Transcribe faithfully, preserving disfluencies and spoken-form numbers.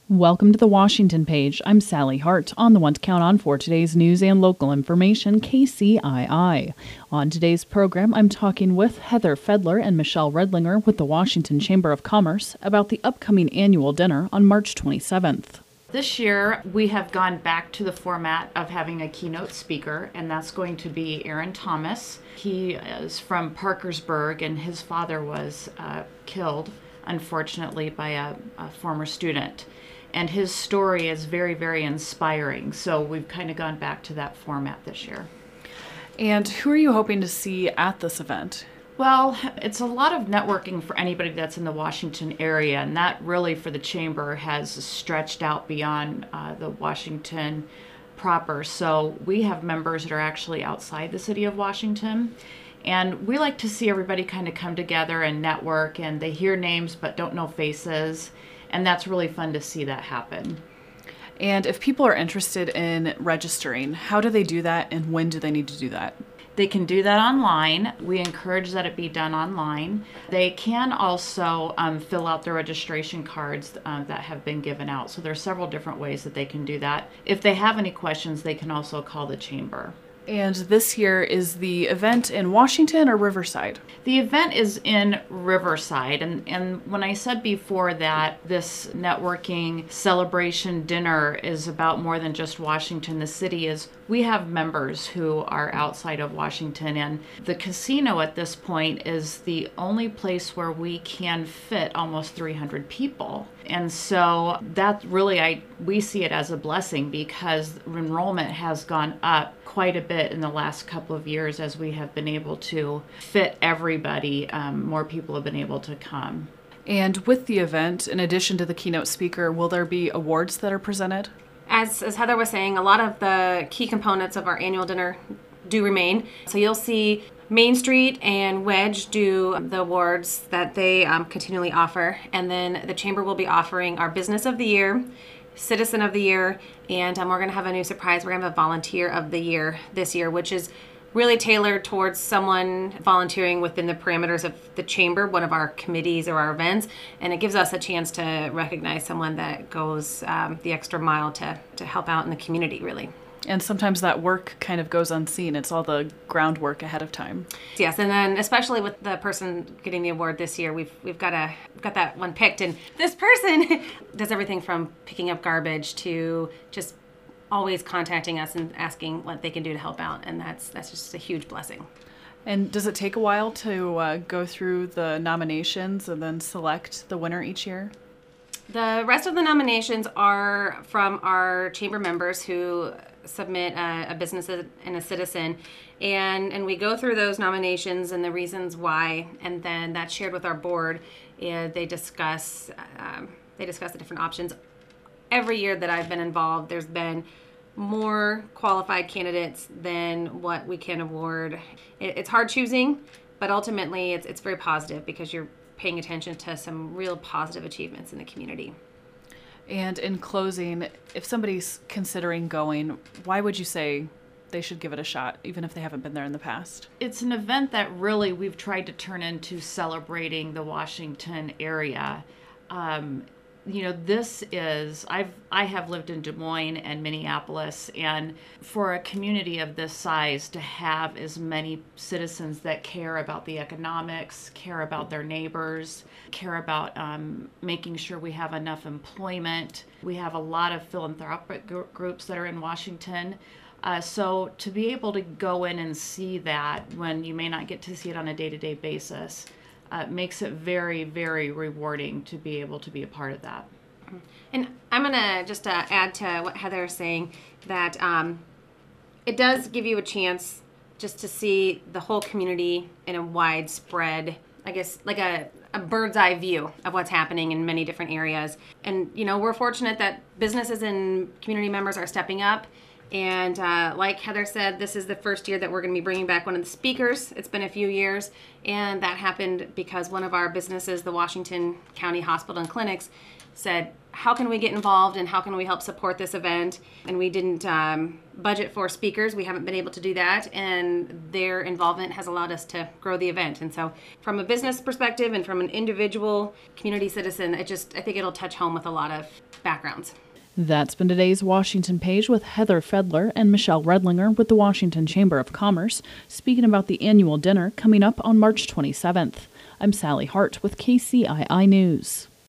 Welcome to the Washington Page. I'm Sally Hart, on the one to count on for today's news and local information, K C I I. On today's program, I'm talking with Heather Fedler and Michelle Redlinger with the Washington Chamber of Commerce about the upcoming annual dinner on March twenty-seventh. This year, we have gone back to the format of having a keynote speaker, and that's going to be Aaron Thomas. He is from Parkersburg, and his father was uh, killed, unfortunately, by a, a former student. And his story is very, very inspiring. So we've kind of gone back to that format this year. And who are you hoping to see at this event? Well, it's a lot of networking for anybody that's in the Washington area, and that really for the Chamber has stretched out beyond uh, the Washington proper. So we have members that are actually outside the city of Washington, and we like to see everybody kind of come together and network, and they hear names but don't know faces, and that's really fun to see that happen. And if people are interested in registering, how do they do that, and when do they need to do that? They can do that online. We encourage that it be done online. They can also um, fill out their registration cards uh, that have been given out. So there are several different ways that they can do that. If they have any questions, they can also call the Chamber. And this year, is the event in Washington or Riverside? The event is in Riverside, and, and when I said before that this networking celebration dinner is about more than just Washington, the city is, we have members who are outside of Washington, and the casino at this point is the only place where we can fit almost three hundred people. And so that really, I we see it as a blessing because enrollment has gone up quite a bit in the last couple of years as we have been able to fit everybody. Um, more people have been able to come. And with the event, in addition to the keynote speaker, will there be awards that are presented? As, as Heather was saying, a lot of the key components of our annual dinner do remain. So you'll see Main Street and Wedge do the awards that they um, continually offer. And then the Chamber will be offering our Business of the Year, Citizen of the Year, and um, we're going to have a new surprise. We're going to have a Volunteer of the Year this year, which is really tailored towards someone volunteering within the parameters of the Chamber, one of our committees or our events, and it gives us a chance to recognize someone that goes um, the extra mile to, to help out in the community, really. And sometimes that work kind of goes unseen. It's all the groundwork ahead of time. Yes, and then especially with the person getting the award this year, we've we've got a got that one picked, and this person does everything from picking up garbage to just always contacting us and asking what they can do to help out, and that's that's just a huge blessing. And does it take a while to uh, go through the nominations and then select the winner each year? The rest of the nominations are from our Chamber members who submit a, a business and a citizen, and and we go through those nominations and the reasons why, and then that's shared with our board, and they discuss um, they discuss the different options. Every year that I've been involved, there's been more qualified candidates than what we can award. It, it's hard choosing, but ultimately it's it's very positive because you're paying attention to some real positive achievements in the community. And in closing, if somebody's considering going, why would you say they should give it a shot, even if they haven't been there in the past? It's an event that really we've tried to turn into celebrating the Washington area. Um, you know, this is, I've, I have lived in Des Moines and Minneapolis, and for a community of this size to have as many citizens that care about the economics, care about their neighbors, care about um, making sure we have enough employment. We have a lot of philanthropic gr- groups that are in Washington. Uh, so to be able to go in and see that when you may not get to see it on a day-to-day basis, Uh, makes it very, very rewarding to be able to be a part of that. And I'm going to just uh, add to what Heather is saying, that um, it does give you a chance just to see the whole community in a widespread, I guess, like a, a bird's eye view of what's happening in many different areas. And, you know, we're fortunate that businesses and community members are stepping up. And uh, like Heather said, this is the first year that we're going to be bringing back one of the speakers. It's been a few years, and that happened because one of our businesses, the Washington County Hospital and Clinics, said, how can we get involved and how can we help support this event? And we didn't um, budget for speakers. We haven't been able to do that, and their involvement has allowed us to grow the event. And so from a business perspective and from an individual community citizen, it just, I think it'll touch home with a lot of backgrounds. That's been today's Washington Page with Heather Fedler and Michelle Redlinger with the Washington Chamber of Commerce, speaking about the annual dinner coming up on March twenty-seventh. I'm Sally Hart with K C I I News.